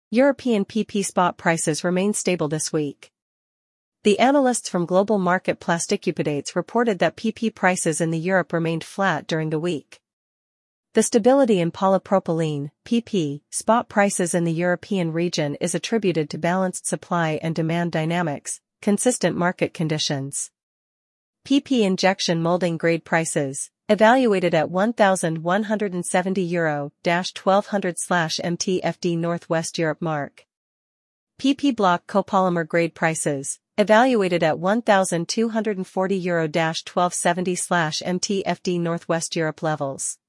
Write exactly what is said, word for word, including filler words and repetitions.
European P P spot prices remain stable this week. The analysts from Global Market Plasticupdates reported that P P prices in the Europe remained flat during the week. The stability in polypropylene, P P, spot prices in the European region is attributed to balanced supply and demand dynamics, consistent market conditions. P P injection molding grade prices, evaluated at one thousand one hundred seventy euro twelve hundred M T F D Northwest Europe mark. P P block copolymer grade prices, evaluated at one thousand two hundred forty euro twelve seventy M T F D Northwest Europe levels.